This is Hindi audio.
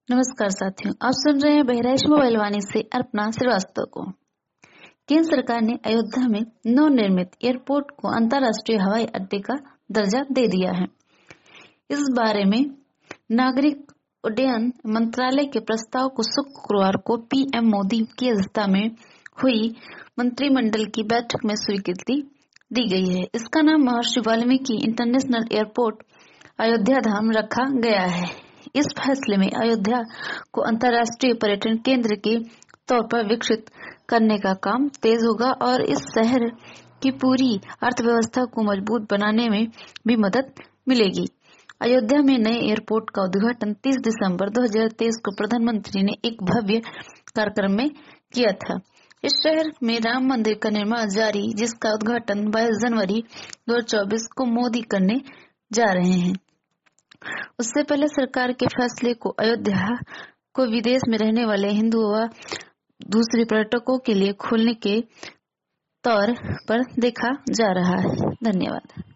नमस्कार साथियों, आप सुन रहे हैं बहराइच मोबाइल वाणी से अर्पणा श्रीवास्तव को। केंद्र सरकार ने अयोध्या में नवनिर्मित एयरपोर्ट को अंतर्राष्ट्रीय हवाई अड्डे का दर्जा दे दिया है। इस बारे में नागरिक उड्डयन मंत्रालय के प्रस्ताव को शुक्रवार को पीएम मोदी की अध्यक्षता में हुई मंत्रिमंडल की बैठक में स्वीकृति दी गई है। इसका नाम महर्षि वाल्मीकि इंटरनेशनल एयरपोर्ट अयोध्या धाम रखा गया है। इस फैसले में अयोध्या को अंतर्राष्ट्रीय पर्यटन केंद्र के तौर पर विकसित करने का काम तेज होगा और इस शहर की पूरी अर्थव्यवस्था को मजबूत बनाने में भी मदद मिलेगी। अयोध्या में नए एयरपोर्ट का उद्घाटन 30 दिसंबर 2023 को प्रधानमंत्री ने एक भव्य कार्यक्रम में किया था। इस शहर में राम मंदिर का निर्माण जारी, जिसका उद्घाटन 22 जनवरी 2024 को मोदी करने जा रहे हैं। उससे पहले सरकार के फैसले को अयोध्या को विदेश में रहने वाले हिंदू व दूसरे पर्यटकों के लिए खोलने के तौर पर देखा जा रहा है। धन्यवाद।